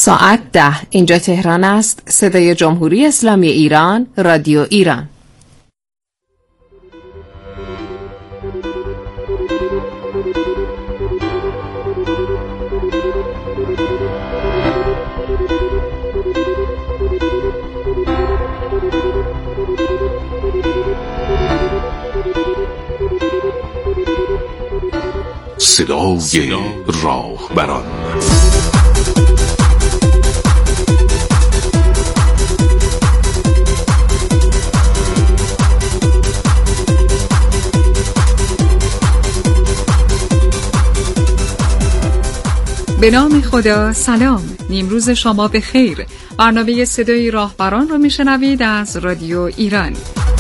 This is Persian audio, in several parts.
ساعت 10 اینجا تهران است. صدای جمهوری اسلامی ایران، رادیو ایران. صدای راهبران. به نام خدا. سلام، نیمروز شما به خیر. برنامه صدای راهبران رو میشنوید از رادیو ایران.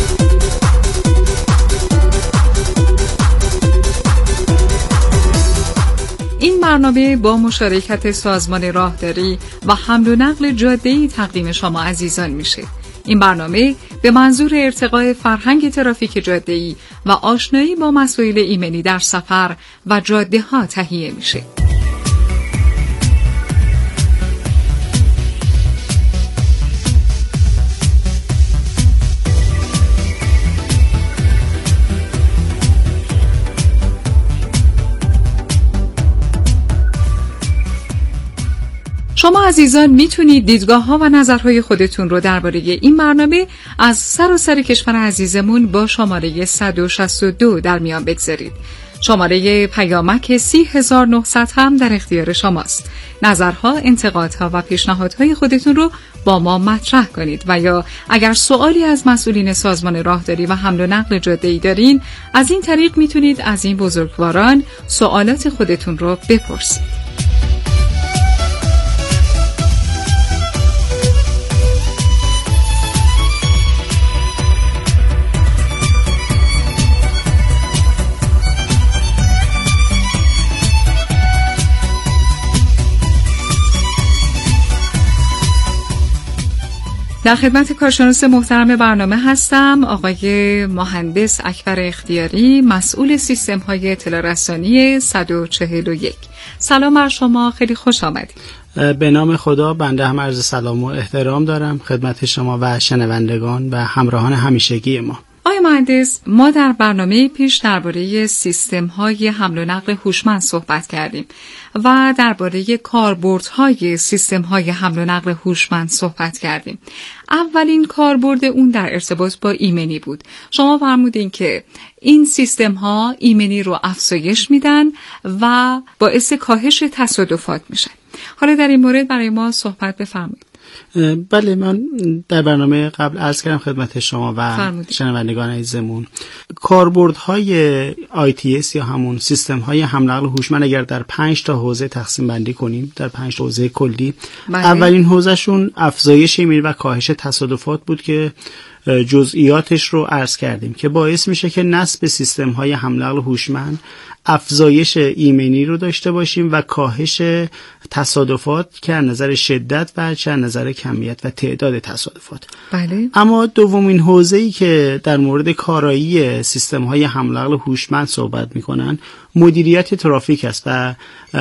این برنامه با مشارکت سازمان راهداری و حمل و نقل جاده‌ای تقدیم شما عزیزان میشه. این برنامه به منظور ارتقاء فرهنگ ترافیک جاده‌ای و آشنایی با مسائل ایمنی در سفر و جاده‌ها تهیه میشه. شما عزیزان میتونید دیدگاه‌ها و نظرهای خودتون رو درباره این برنامه از سراسر کشور عزیزمون با شماره 162 در میان بگذارید. شماره پیامک 30900 هم در اختیار شماست. نظرها، انتقادها و پیشنهادهای خودتون رو با ما مطرح کنید و یا اگر سوالی از مسئولین سازمان راهداری و حمل و نقل جاده‌ای دارین، از این طریق میتونید از این بزرگواران سوالات خودتون رو بپرسید. در خدمت کارشناس محترم برنامه هستم، آقای مهندس اکبر اختیاری، مسئول سیستم‌های اطلاع رسانی 141. سلام بر شما، خیلی خوش آمدید. به نام خدا، بنده هم عرض سلام و احترام دارم خدمت شما و شنوندگان و همراهان همیشگی ما. آقای مهندس، ما در برنامه پیش درباره سیستم‌های حمل و نقل هوشمند صحبت کردیم و درباره کاربردهای سیستم‌های حمل و نقل هوشمند صحبت کردیم. اولین کاربرد اون در ارتباط با ایمنی بود. شما فرمودین که این سیستم‌ها ایمنی رو افزایش میدن و باعث کاهش تصادفات میشن. حالا در این مورد برای ما صحبت بفرمایید. بله، من در برنامه قبل عرض کردم خدمت شما و شنوندگان عزیزمون کاربردهای ITS یا همون سیستم‌های حمل و نقل هوشمند اگر در 5 تا حوزه تقسیم بندی کنیم، در 5 حوزه کلی، اولین حوزهشون افزایش ایمنی و کاهش تصادفات بود که جزئیاتش رو عرض کردیم که باعث میشه که نصب سیستم‌های حمل و نقل هوشمند افزایش ایمنی رو داشته باشیم و کاهش تصادفات که از نظر شدت و چه از نظر کمیت و تعداد تصادفات. بله. اما دومین حوزه‌ای که در مورد کارایی سیستم‌های حمل و نقل هوشمند صحبت می‌کنن مدیریت ترافیک است و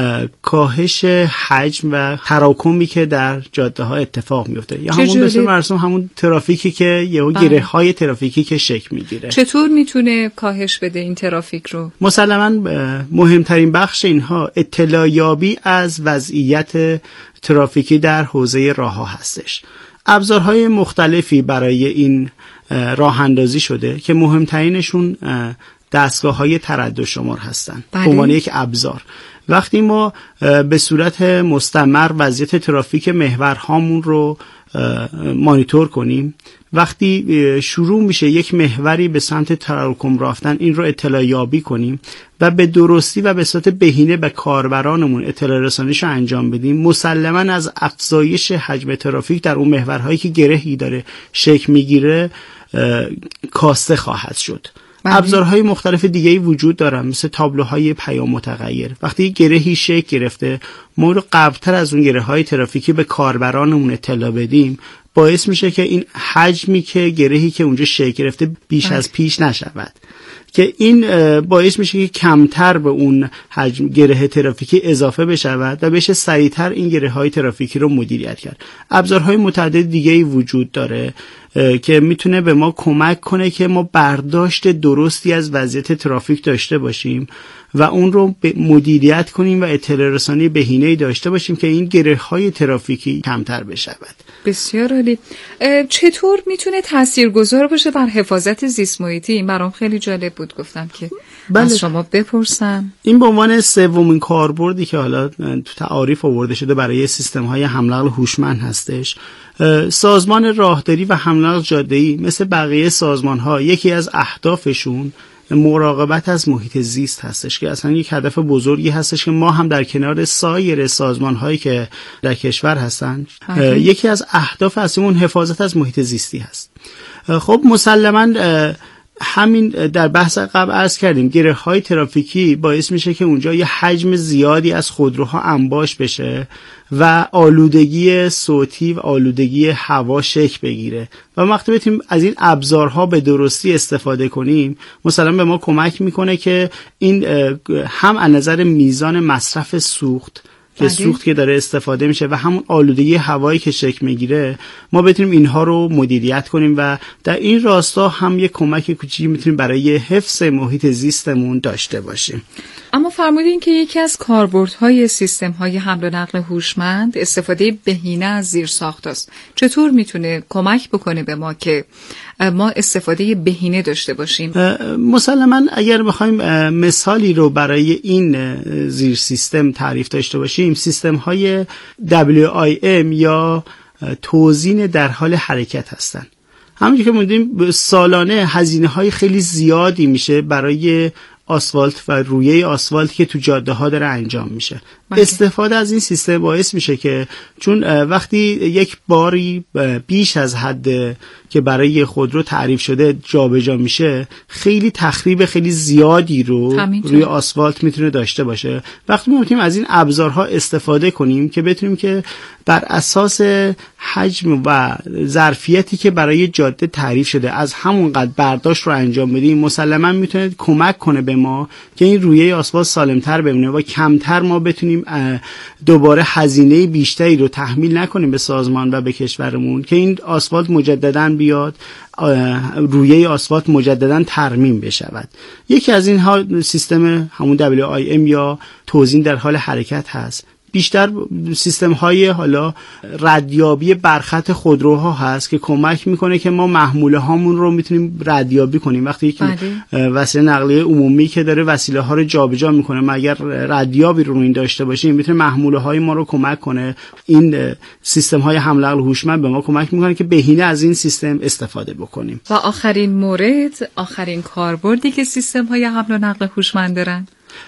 کاهش حجم و تراکمی که در جاده‌ها اتفاق میفته. یا همون مثل مرسوم همون ترافیکی که یهو گره‌های ترافیکی که شکل میگیره. چطور میتونه کاهش بده این ترافیک رو؟ مسلماً مهمترین بخش اینها اطلاع یابی از وضعیت ترافیکی در حوزه راه‌ها هستش. ابزارهای مختلفی برای این راه اندازی شده که مهمترینشون دستگاه‌های تردد شمار هستن. به عنوان یک ابزار وقتی ما به صورت مستمر وضعیت ترافیک محورهامون رو مانیتور کنیم، وقتی شروع میشه یک محوری به سمت تراکم رفتن، این رو اطلاع یابی کنیم و به درستی و به صورت بهینه به کاربرانمون اطلاع رسانیش انجام بدیم، مسلماً از افزایش حجم ترافیک در اون محورهایی که گرهی داره شکل میگیره کاسته خواهد شد. ابزارهای مختلف دیگه‌ای وجود دارن مثل تابلوهای پیام متغیر. وقتی گرهی شکل گرفته، ما رو قبلتر از اون گره‌های ترافیکی به کاربرانمون اطلاع بدیم، باعث میشه که این حجمی که گرهی که اونجا شکل گرفته بیش از پیش نشود، که این باعث میشه که کمتر به اون حجم گره ترافیکی اضافه بشود و بشه سریعتر این گره های ترافیکی رو مدیریت کرد. ابزارهای متعدد دیگه‌ای وجود داره که میتونه به ما کمک کنه که ما برداشت درستی از وضعیت ترافیک داشته باشیم و اون رو مدیریت کنیم و اطلاع رسانی بهینه‌ای داشته باشیم که این گره‌های ترافیکی کمتر بشود. بسیار عالی. چطور میتونه تاثیرگذار باشه بر حفاظت زیست محیطی؟ این برام خیلی جالب بود، گفتم که از شما بپرسم. این به عنوان سومین کاربردی که حالا تو تعاریف آورده شده برای سیستم‌های حمل و نقل هوشمند هستش. سازمان راهداری و حمل و نقل جاده‌ای مثل بقیه سازمان‌ها یکی از اهدافشون مراقبت از محیط زیست هستش که اصلا یک هدف بزرگی هستش که ما هم در کنار سایر سازمان‌هایی که در کشور هستن یکی از اهداف اصلیمون حفاظت از محیط زیستی هست. خب مسلماً همین در بحث قبل عرض کردیم گره‌های ترافیکی باعث میشه که اونجا یه حجم زیادی از خودروها انباش بشه و آلودگی صوتی و آلودگی هوا شکل بگیره و وقتی بتونیم از این ابزارها به درستی استفاده کنیم مثلا به ما کمک میکنه که این هم از نظر میزان مصرف سوخت که سوخت که داره استفاده میشه و همون آلودگی هوایی که شکل میگیره ما بتونیم اینها رو مدیریت کنیم و در این راستا هم یک کمک کوچیکی میتونیم برای حفظ محیط زیستمون داشته باشیم. اما فرمودین که یکی از کاربردهای سیستم‌های حمل و نقل هوشمند استفاده بهینه از زیرساخت است. چطور میتونه کمک بکنه به ما که ما استفاده بهینه داشته باشیم؟ مسلماً اگر بخوایم مثالی رو برای این زیر سیستم تعریف داشته باشیم، سیستم‌های WIM یا توزین در حال حرکت هستن. همونجور که می‌دونیم سالانه هزینه‌های خیلی زیادی میشه برای آسفالت و رویه آسفالت که تو جاده ها داره انجام میشه. استفاده از این سیستم باعث میشه که چون وقتی یک باری بیش از حد که برای خودرو تعریف شده جابجا میشه خیلی تخریب خیلی زیادی رو روی آسفالت میتونه داشته باشه. وقتی ما میتونیم از این ابزارها استفاده کنیم که بتونیم که بر اساس حجم و ظرفیتی که برای جاده تعریف شده از همون قد برداشت رو انجام بدیم، مسلماً میتونه کمک کنه به ما که این رویه آسفالت سالمتر بمونه و کمتر ما بتونیم دوباره هزینه بیشتری رو تحمیل نکنیم به سازمان و به کشورمون که این آسفالت مجدداً بیاد رویه آسفالت مجدداً ترمیم بشود. یکی از اینها سیستم همون WIM یا توزین در حال حرکت هست. بیشتر سیستم های حالا ردیابی برخط خودروها هست که کمک میکنه که ما محموله هامون رو میتونیم ردیابی کنیم. وقتی که وسیله نقلیه عمومی که داره وسیله ها رو جابجا میکنه ما اگر ردیابی رو این داشته باشیم میتونه محموله های ما رو کمک کنه. این سیستم های حمل و نقل هوشمند به ما کمک میکنه که بهینه از این سیستم استفاده بکنیم. و آخرین مورد، آخرین کاربردی که سیستم های حمل و نقل هوشمند دارن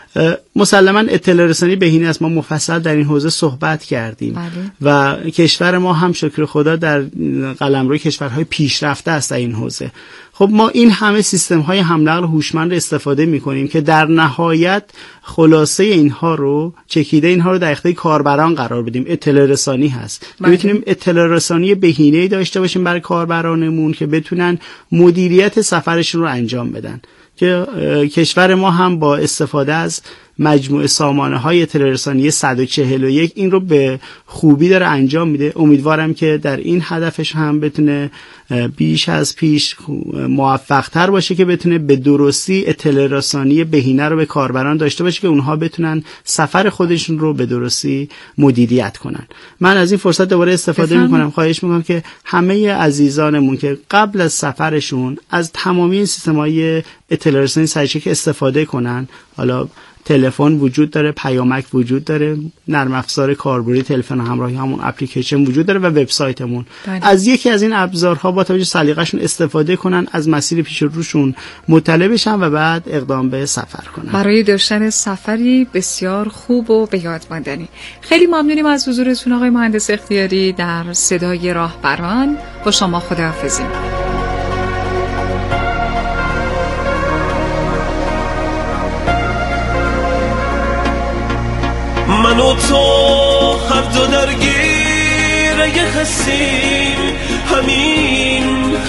مسلماً اطلاع رسانی بهینه است. ما مفصل در این حوزه صحبت کردیم و کشور ما هم شکر خدا در قلمرو کشورهای پیشرفته است در این حوزه. خب ما این همه سیستم های حمل و نقل هوشمند رو استفاده می‌کنیم که در نهایت خلاصه اینها رو چکیده اینها رو در اختیار کاربران قرار بدیم. اطلاع رسانی هست. بتونیم اطلاع رسانی بهینه‌ای داشته باشیم برای کاربرانمون که بتونن مدیریت سفرشون رو انجام بدن. که کشور ما هم با استفاده از مجموعه سامانه‌های اطلاع رسانی 141 این رو به خوبی داره انجام میده. امیدوارم که در این هدفش هم بتونه بیش از پیش موفق‌تر باشه که بتونه به درستی اطلاع رسانی بهینه رو به کاربران داشته باشه که اونها بتونن سفر خودشون رو به درستی مدیریت کنن. من از این فرصت دوباره استفاده میکنم، خواهش میکنم که همه عزیزانمون که قبل از سفرشون از تمامی سیستم‌های اطلاع رسانی سریع استفاده کنن. حالا تلفن وجود داره، پیامک وجود داره، نرم افزار کاربردی تلفن همراهی همون اپلیکیشن وجود داره و وبسایتمون. از یکی از این ابزارها با توجه سلیقه‌شون استفاده کنن، از مسیر پیش روشون مطلع بشن و بعد اقدام به سفر کنن برای داشتن سفری بسیار خوب و به یاد ماندنی. خیلی ممنونیم از حضورتون آقای مهندس اختیاری در صدای راهبران. با شما خداحافظی. من و تو هر دو درگیر یه هستیم،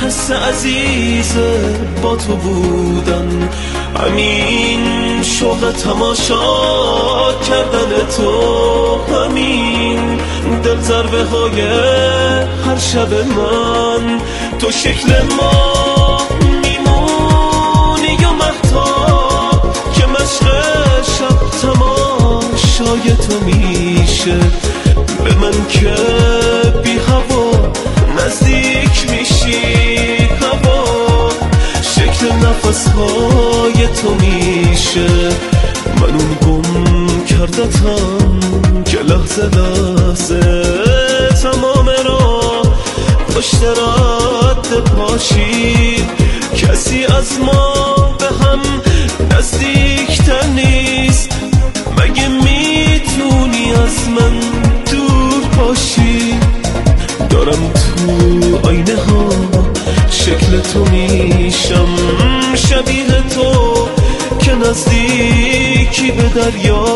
حس عزیز با تو بودن، همین شوق تماشا کردن تو، همین دل ضربه های هر شب من، تو شکل ما میمونی یا مهتاب که مشق شب تماشای تو میشه، به من که بی هوا نزدیک میشی، هوا شکل نفسهای تو میشه، من اون گم کردتم که لحظه لحظه تمام را پشت رد پاشید، کسی از ما به هم نزدیکتر نیست، مگه میتونی از من دور باشی، دارم تو آینه ها شکل تو میشم، شبیه تو که نزدیکی به دریا،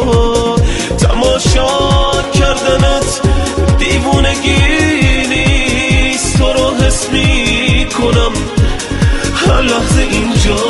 تماشا کردنت دیوونگی نیست، تو رو حس میکنم هر لحظه اینجا.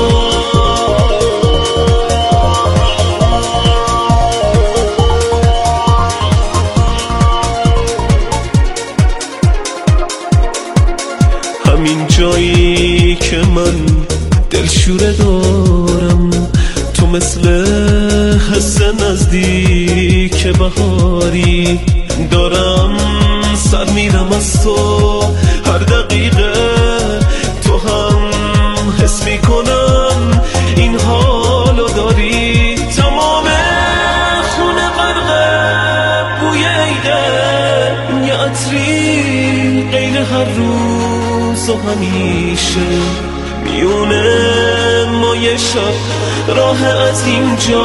همین جایی که من دلشوره دارم، تو مثل حس نزدیک بهاری، دارم سر میرم از تو هر دقیقه، تو هم حس میکنم این حالو داری، تمام خونه غرقه بوی عیده، یه عطری غیر هر روز و همیشه، میونه ما یه شب راه از اینجا،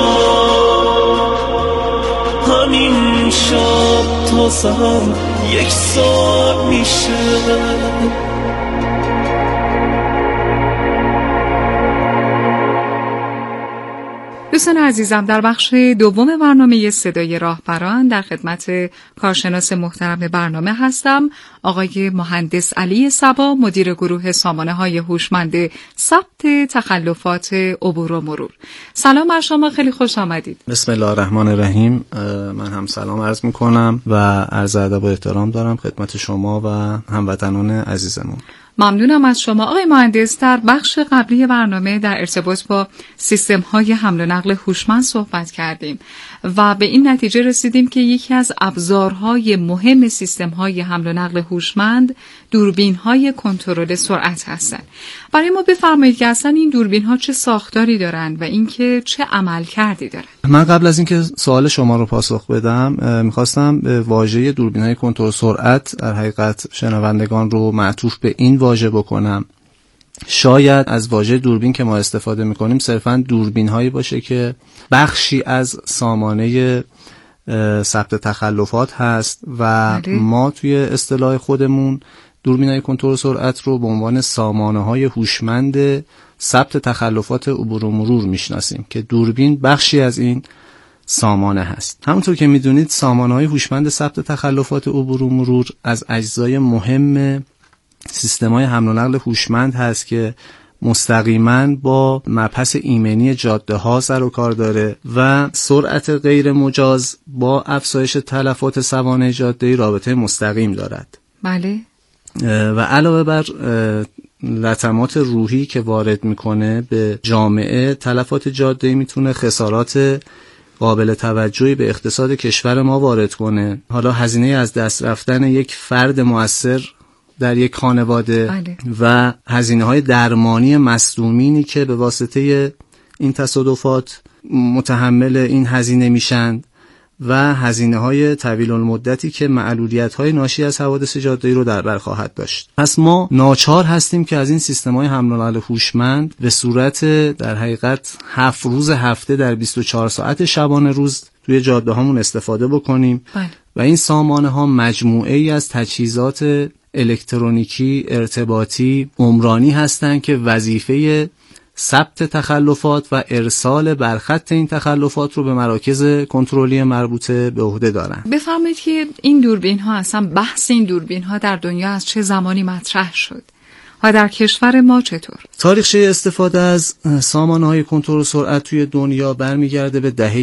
همین شب تا سحر یک سال میشه. دوستان عزیزم، در بخش دوم برنامه صدای راهبران در خدمت کارشناس محترم برنامه هستم، آقای مهندس علی صبا، مدیر گروه سامانه‌های هوشمند ثبت تخلفات عبور و مرور. سلام بر شما، خیلی خوش آمدید. بسم الله الرحمن الرحیم. من هم سلام عرض می‌کنم و عرض ادب و احترام دارم خدمت شما و هموطنان عزیزمون. ممنونم از شما آقای مهندس. در بخش قبلی برنامه در ارتباط با سیستم‌های حمل و نقل هوشمند صحبت کردیم و به این نتیجه رسیدیم که یکی از ابزارهای مهم سیستم‌های حمل و نقل هوشمند دوربین‌های کنترل سرعت هستند. برای ما بفرمایید که اصلا این دوربین‌ها چه ساختاری دارند و اینکه چه عملکردی دارند. من قبل از اینکه سوال شما رو پاسخ بدم می‌خواستم به واژه دوربین‌های کنترل سرعت در حقیقت شنوندگان رو معطوف به این واژه بکنم. شاید از واژه دوربین که ما استفاده میکنیم صرفاً دوربین هایی باشه که بخشی از سامانه ثبت تخلفات هست و ما توی اصطلاح خودمون دوربین های کنترل سرعت رو به عنوان سامانه های هوشمند ثبت تخلفات عبور و مرور میشناسیم که دوربین بخشی از این سامانه هست. همونطور که میدونید سامانه های هوشمند ثبت تخلفات عبور و مرور از اجزای مهم سیستم‌های حمل و نقل هوشمند هست که مستقیما با مبحث ایمنی جاده‌ها سر و کار داره و سرعت غیر مجاز با افزایش تلفات سوانح جاده‌ای رابطه مستقیم دارد. بله. و علاوه بر لطمات روحی که وارد میکنه به جامعه، تلفات جاده‌ای میتونه خسارات قابل توجهی به اقتصاد کشور ما وارد کنه. حالا هزینه از دست رفتن یک فرد مؤثر در یک خانواده بله. و هزینه‌های درمانی مصدومینی که به واسطه این تصادفات متحمل این هزینه میشن و هزینه‌های طویل المدتی که معلولیت‌های ناشی از حوادث جاده‌ای رو در بر خواهد داشت. پس ما ناچار هستیم که از این سیستم‌های حمل و نقل هوشمند به صورت در حقیقت 7 روز هفته در 24 ساعت شبانه روز توی جاده‌هامون استفاده بکنیم بله. و این سامانه‌ها مجموعه‌ای از تجهیزات الکترونیکی، ارتباطی، عمرانی هستند که وظیفه ثبت تخلفات و ارسال برخط این تخلفات رو به مراکز کنترلی مربوطه به عهده دارن. بفرمایید که این دوربین ها اصلا بحث این دوربین ها در دنیا از چه زمانی مطرح شد؟ و در کشور ما چطور؟ تاریخچه استفاده از سامانه‌های کنترل سرعت توی دنیا برمیگرده به دهه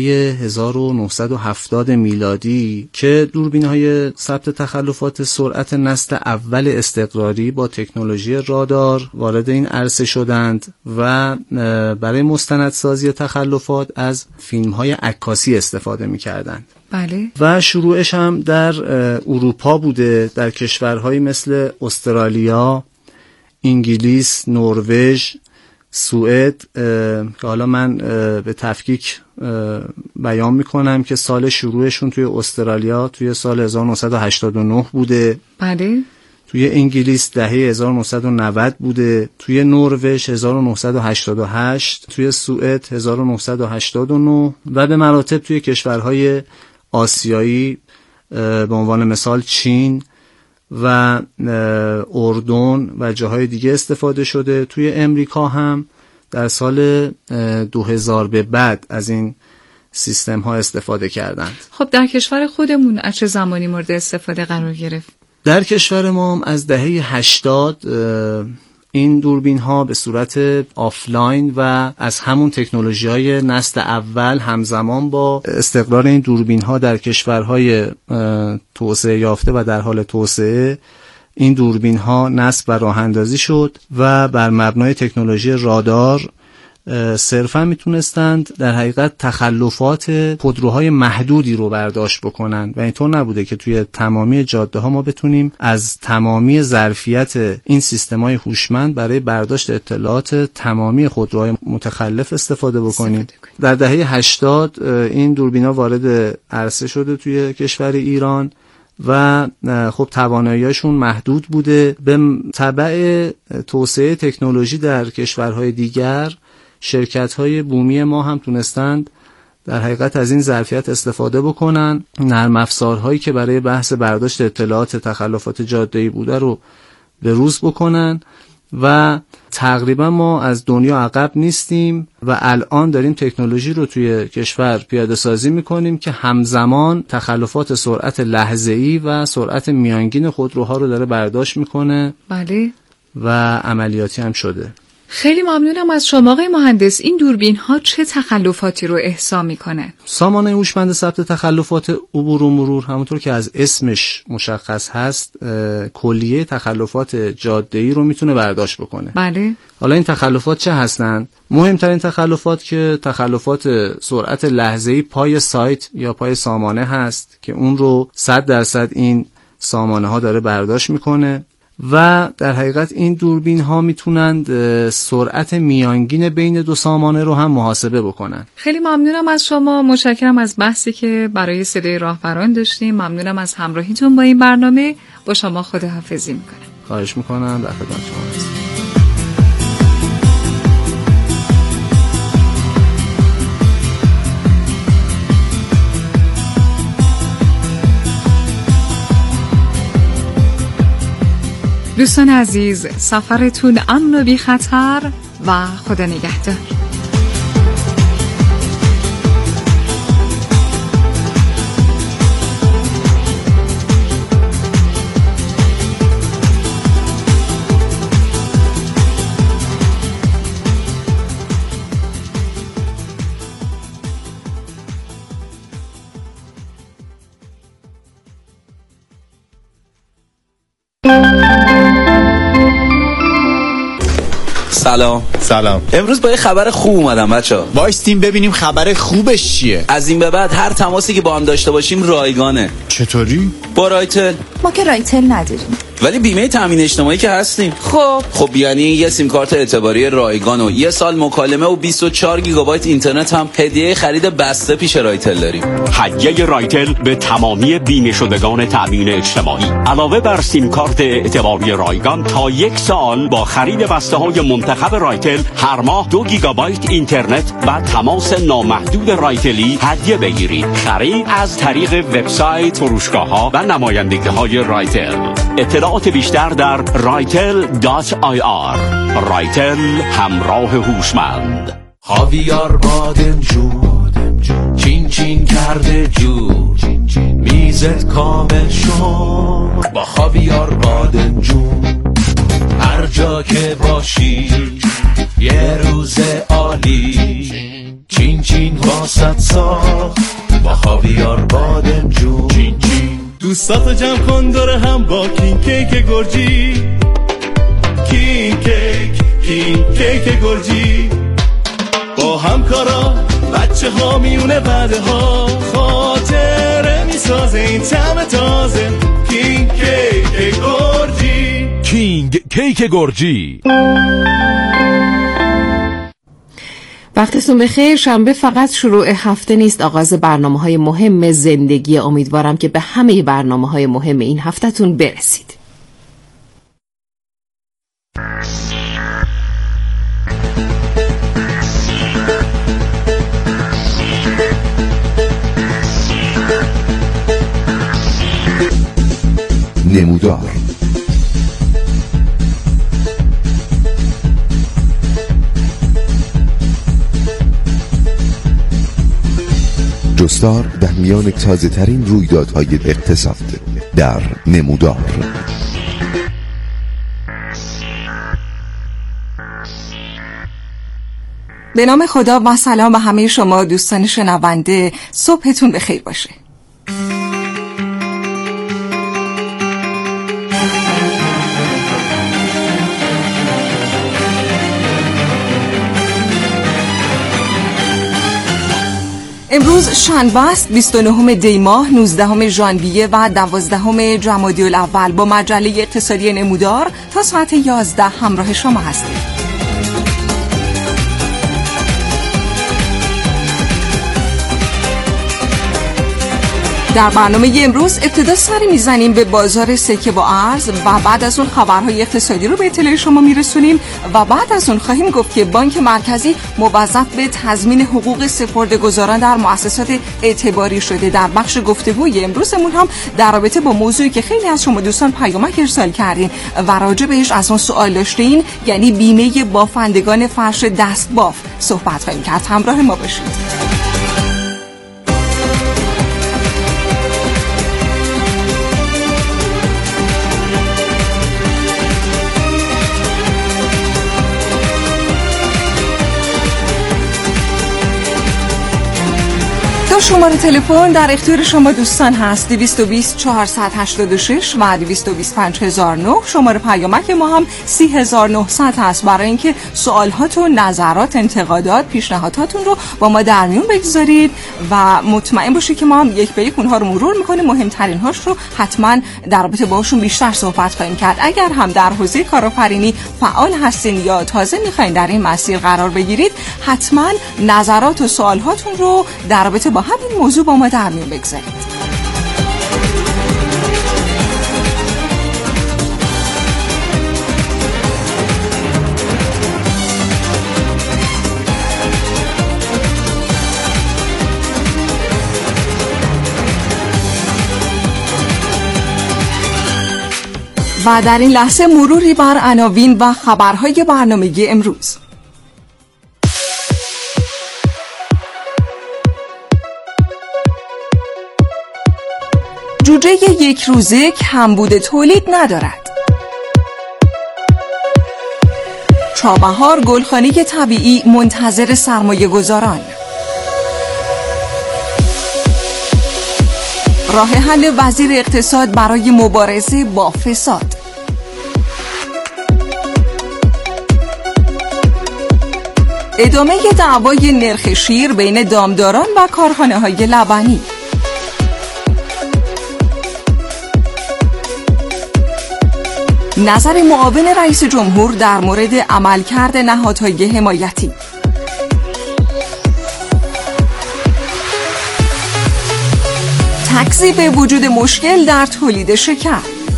1970 میلادی که دوربین‌های ثبت تخلفات سرعت نسل اول استقراری با تکنولوژی رادار وارد این عرصه شدند و برای مستندسازی تخلفات از فیلم‌های عکاسی استفاده می‌کردند. بله. و شروعش هم در اروپا بوده، در کشورهایی مثل استرالیا، انگلیس، نروژ، سوئد که حالا من به تفکیک بیان میکنم که سال شروعشون توی استرالیا توی سال 1989 بوده. بله. توی انگلیس دهه 1990 بوده، توی نروژ 1988، توی سوئد 1989 و به مراتب توی کشورهای آسیایی به عنوان مثال چین و اردن و جاهای دیگه استفاده شده. توی امریکا هم در سال 2000 به بعد از این سیستم ها استفاده کردند. خب در کشور خودمون از چه زمانی مورد استفاده قرار گرفت؟ در کشور ما هم از دهه 80 این دوربین ها به صورت آفلاین و از همون تکنولوژی های نسل اول همزمان با استقرار این دوربین ها در کشورهای توسعه یافته و در حال توسعه این دوربین ها نصب و راه اندازی شد و بر مبنای تکنولوژی رادار صرفا میتونستند در حقیقت تخلفات خودروهای محدودی رو برداشت بکنن و اینطور نبوده که توی تمامی جاده ها ما بتونیم از تمامی ظرفیت این سیستم‌های هوشمند برای برداشت اطلاعات تمامی خودروهای متخلف استفاده بکنیم. در دهه 80 این دوربینا وارد عرصه شده توی کشور ایران و خب توانایی‌هاشون محدود بوده. به تبع توسعه تکنولوژی در کشورهای دیگر شرکت‌های بومی ما هم تونستند در حقیقت از این ظرفیت استفاده بکنن، نرم افزارهایی که برای بحث برداشت اطلاعات تخلفات جاده‌ای بوده رو به روز بکنن و تقریبا ما از دنیا عقب نیستیم و الان داریم تکنولوژی رو توی کشور پیاده سازی میکنیم که همزمان تخلفات سرعت لحظه‌ای و سرعت میانگین خودروها رو داره برداشت میکنه. بله. و عملیاتی هم شده. خیلی ممنونم از شما آقای مهندس. این دوربین ها چه تخلفاتی رو احصا میکنه؟ سامانه هوشمند ثبت تخلفات عبور و مرور همونطور که از اسمش مشخص هست کلیه تخلفات جاده‌ای رو میتونه برداشت بکنه. بله. حالا این تخلفات چه هستند؟ مهمترین تخلفات که تخلفات سرعت لحظه‌ای پای سایت یا پای سامانه هست که اون رو 100% این سامانه ها داره برداشت میکنه و در حقیقت این دوربین ها میتونند سرعت میانگین بین دو سامانه رو هم محاسبه بکنن. خیلی ممنونم از شما، متشکرم از بحثی که برای صدای راهبران داشتیم. ممنونم از همراهیتون با این برنامه. با شما خداحافظی میکنم. خواهش میکنم، در خدمت شما هستم. دوستان عزیز، سفرتون امن و بی خطر و خدا نگهدار. سلام. امروز با یه خبر خوب اومدم بچه‌ها. وایستیم ببینیم خبر خوبش چیه. از این به بعد هر تماسی که با هم داشته باشیم رایگانه. چطوری؟ با رایتل. ما که رایتل نداریم. ولی بیمه تامین اجتماعی که هستیم. خب یعنی یه سیم کارت اعتباری رایگان و یه سال مکالمه و 24 گیگابایت اینترنت هم هدیه خرید بسته پیش رایتل داریم. هدیه رایتل به تمامی بیمه شدگان تامین اجتماعی. علاوه بر سیم کارت اعتباری رایگان تا 1 سال با خرید بسته های منتخب رایتل هر ماه 2 گیگابایت اینترنت و تماس نامحدود رایتلی هدیه بگیرید. خرید از طریق وبسایت، فروشگاه‌ها و نمایندگی‌های رایتل. اطلاعات بیشتر در raitel.ir. رایتل، همراه هوشمند. خاویار بادمجون چین چین کرده جور، میزت کامل شد با خاویار بادمجون. هر جا که باشی یه روز عالی، چین چین واسط ساخت با خاویار بادمجون. چین چین دوستاتو جمع کن دور هم با کین کیک گرجی، کین کیک گرجی. با همکارا بچه ها میونه بعده ها، خاطره میسازه این طعم تازه. کینگ کیک گرجی، کینگ کیک گرجی. وقتتون بخیر. شنبه فقط شروع هفته نیست، آغاز برنامه‌های مهم زندگی. امیدوارم که به همه برنامه‌های مهم این هفته‌تون برسید. نمودار. جستار در میان تازه ترین رویدادهای اقتصاد در نمودار. به نام خدا و سلام به همه شما دوستان شنونده. صبحتون بخیر باشه. امروز شنبه است، 29 دی ماه، 19 ژانویه و 12 جمادی الاول. با مجله اقتصادی نمودار تا ساعت 11 همراه شما هستیم. در برنامه امروز ابتدا سری میزنیم به بازار سکه و ارز و بعد از اون خبرهای اقتصادی رو به اطلاع شما میرسونیم و بعد از اون خواهیم گفت که بانک مرکزی موظف به تضمین حقوق سپرده‌گذاران در مؤسسات اعتباری شده. در بخش گفتگوی امروزمون هم در رابطه با موضوعی که خیلی از شما دوستان پیامک ارسال کردین و راجع بهش از اون سوال داشتین، یعنی بیمه بافندگان فرش دست باف، صحبت خواهیم کرد. همراه ما باشید. شماره تلفن در اختیار شما دوستان هست، 220 486 و 220 5009. شماره پیامک ما هم 30900 هست برای اینکه سوالهاتون، نظرات، انتقادات، پیشنهاداتون رو با ما در میون بگذارید و مطمئن باشید که ما هم یک به یک اونها رو مرور میکنیم. مهمترین هاش رو حتما در رابطه باشون بیشتر صحبت خواهیم کرد. اگر هم در حوزه کارآفرینی فعال هستین یا تازه میخواین در این مسیر قرار بگیرید، حتما نظرات و سوالهاتون رو در رابطه با همین موضوع با ما در میون بگذارید. و در این لحظه مروری بر عناوین و خبرهای برنامه امروز. جوجه یک روزه کمبود تولید ندارد. چابهار گلخانه طبیعی منتظر سرمایه گذاران. راه حل وزیر اقتصاد برای مبارزه با فساد. ادامه دعوای نرخ شیر بین دامداران و کارخانه‌های لبنی. نظر معاون رئیس جمهور در مورد عملکرد نهادهای حمایتی. تکذیب وجود مشکل در تولید شکر.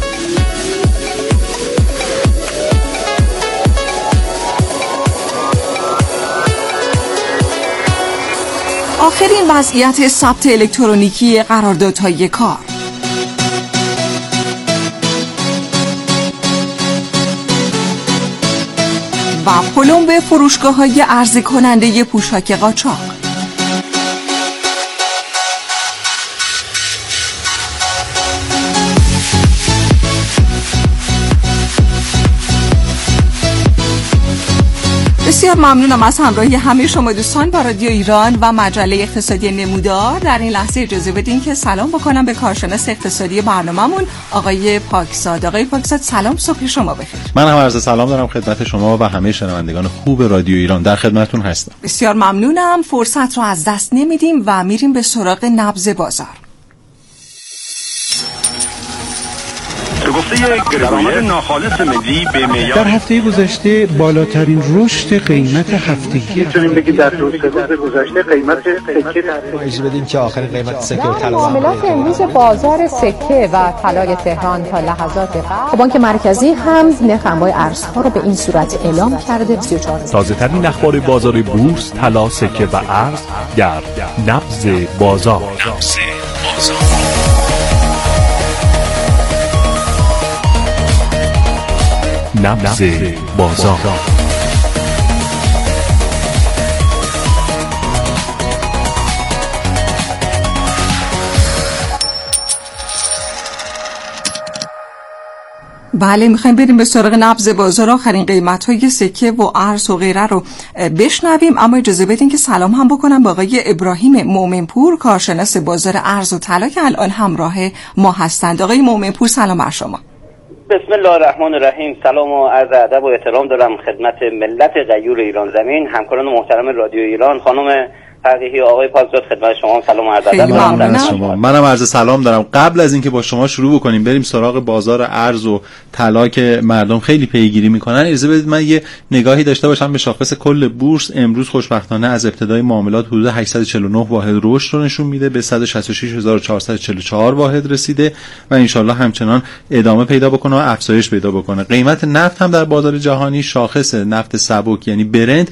آخرین وضعیت ثبت الکترونیکی قراردادهای کار. و پلم به فروشگاه‌های عرضه کننده پوشاک قاچاق. بسیار ممنونم از همراهی همه شما دوستان با رادیو ایران و مجله اقتصادی نمودار. در این لحظه اجازه بدین که سلام بکنم به کارشناس اقتصادی برنامه‌مون آقای پاکزاد. آقای پاکزاد سلام، صبح شما بخیر. من هم عرض سلام دارم خدمت شما و همه شنوندگان خوب رادیو ایران، در خدمتتون هستم. بسیار ممنونم، فرصت رو از دست نمیدیم و میریم به سراغ نبض بازار. درآمد ناخالص ملی به معیار در هفته گذشته بالاترین رشد قیمت هفتگی میتونیم بگیم در 2 روز گذشته قیمت سکه در اجازه بدیم که آخرین قیمت سکه و طلا معاملات امروز بازار سکه و طلای تهران تا لحظات قبل بانک مرکزی هم نرخ انواع ارزها رو به این صورت اعلام کرده. 34 تازه‌ترین اخبار بازار بورس، طلا، سکه و ارز در نبض بازار. نبض بازار. بله، میخوایم بریم به سراغ نبض بازار. آخرین قیمت‌های سکه و ارز و غیره رو بشنویم، اما اجازه بدین که سلام هم بکنم با آقای ابراهیم مومنپور، کارشناس بازار ارز و طلا که الان همراه ما هستند. آقای مومنپور سلام بر شما. بسم الله الرحمن الرحیم. سلام و عرض ادب و احترام دارم خدمت ملت غیور ایران زمین، همکاران محترم رادیو ایران، خانم فقیهی، آقای پاکزاد، خدمت شما سلام و عرض ادب. منم عرض سلام دارم. قبل از اینکه با شما شروع بکنیم بریم سراغ بازار ارز و طلا که مردم خیلی پیگیری میکنن، اجازه بدید من یه نگاهی داشته باشم به شاخص کل بورس. امروز خوشبختانه از ابتدای معاملات حدود 849 واحد رشد رو نشون میده، به 166444 واحد رسیده و انشالله همچنان ادامه پیدا بکنه و افزایش پیدا بکنه. قیمت نفت هم در بازار جهانی شاخص نفت سبک یعنی برنت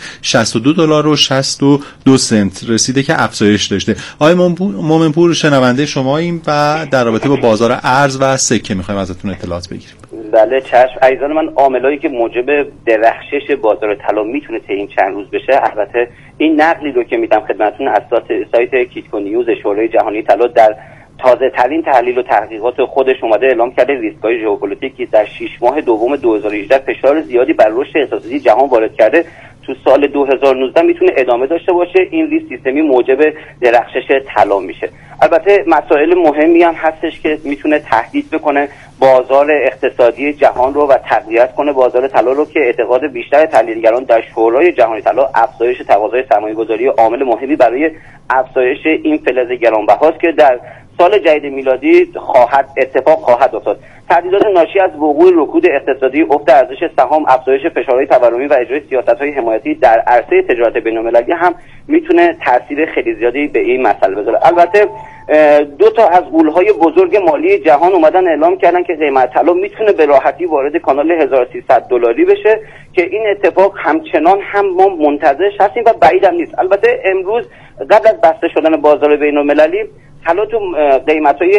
$62.62 رسیده که افزایش داشته. آقای مومنپور شنونده شماییم و در رابطه با بازار ارز و سکه میخوایم ازتون اطلاعات بگیریم. بله چشم. عزیزان من، عاملایی که موجب درخشش بازار طلا میتونه تا این چند روز بشه، البته این نقلی رو که میدم خدمتتون از سایت کیتکو نیوز شورای جهانی طلا در تازه ترین تحلیل و تحقیقات خودش اومده اعلام کرده ریسک‌های ژئوپلیتیکی در 6 ماه دوم 2018 فشار زیادی بر رشد اقتصادی جهان وارد کرده. تو سال 2019 میتونه ادامه داشته باشه. این ریسک سیستمی موجب درخشش طلا میشه. البته مسائل مهمی هم هستش که میتونه تهدید بکنه بازار اقتصادی جهان رو و تقویت کنه بازار طلا رو، که اعتقاد بیشتر تحلیلگران در شورای جهانی طلا افزایش تقاضای سرمایه‌گذاری عامل مهمی برای افزایش این فلز گرانبهاست که در سال جدید میلادی اتفاق خواهد افتاد. تهدیدات ناشی از وقوع رکود اقتصادی، افت ارزش سهام، افزایش فشارهای تورمی و اجرای سیاست‌های حمایتی در عرصه تجارت بین‌المللی هم میتونه تاثیر خیلی زیادی به این مسئله بذاره. البته دو تا از غول‌های بزرگ مالی جهان اومدن اعلام کردن که قیمت طلا میتونه به راحتی وارد کانال $1300 بشه که این اتفاق همچنان هم ما منتظرش هستیم و بعید هم نیست. البته امروز قبل از بسته شدن بازار بین‌المللی طلا تو قیمت‌های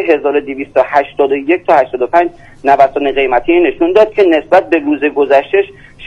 1281 تا 85 نوسان قیمتی نشون داد که نسبت به روز گذشته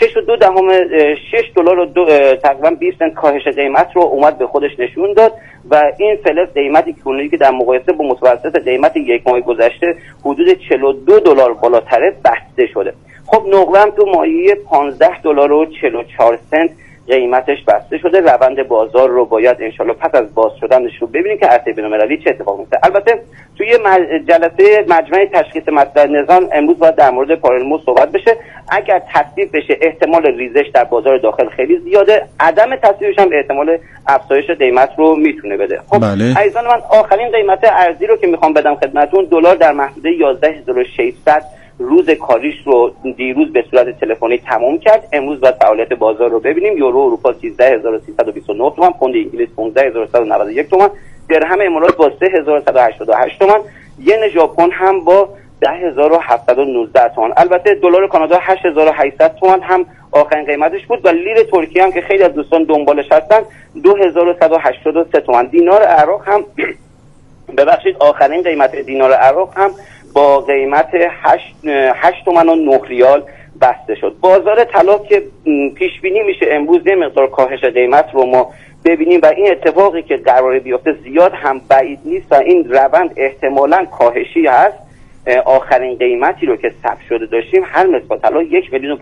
6.2 دلار و تقریبا 20 سنت کاهش قیمت رو اومد به خودش نشون داد و این فلز قیمتی که در مقایسه با متوسط قیمت یک ماه گذشته حدود 42 دلار بالاتره بسته شده. خب نقره هم تو مایه 15 دلار و 44 سنت قیمتش بسته شده. روند بازار رو باید انشالله پس از باز شدنش رو ببینیم که عرصه بین‌المللی چه اتفاقی میفته. البته توی جلسه مجمع تشخیص مسئله نظام امروز باید در مورد پارلمان صحبت بشه. اگر تصویب بشه احتمال ریزش در بازار داخل خیلی زیاده، عدم تصویبش هم احتمال افزایش قیمت رو میتونه بده. خب عزیزان من، آخرین قیمت ارزی رو که میخوام بدم خدمتتون، دلار در محدوده 11600 روز کاریش رو دیروز به صورت تلفنی تمام کرد. امروز باید فعالیت بازار رو ببینیم. یورو اروپا 13329 تومان، پوند انگلیس 15191 تومان، درهم امارات با 3188 تومان، ین ژاپن هم با 10719 تومان. البته دلار کانادا 8800 تومان هم آخرین قیمتش بود و لیر ترکیه هم که خیلی از دوستان دنبالش هستن 2183 تومان. دینار عراق هم آخرین قیمت دینار عراق هم با قیمت 8 تومن و 9 ریال بسته شد. بازار طلا که پیش بینی میشه امروز یه مقدار کاهش قیمت رو ما ببینیم و این اتفاقی که قراره بیفته زیاد هم بعید نیست و این روند احتمالاً کاهشی هست. آخرین قیمتی رو که ثبت شده داشتیم هر مس با طلا 1,000,000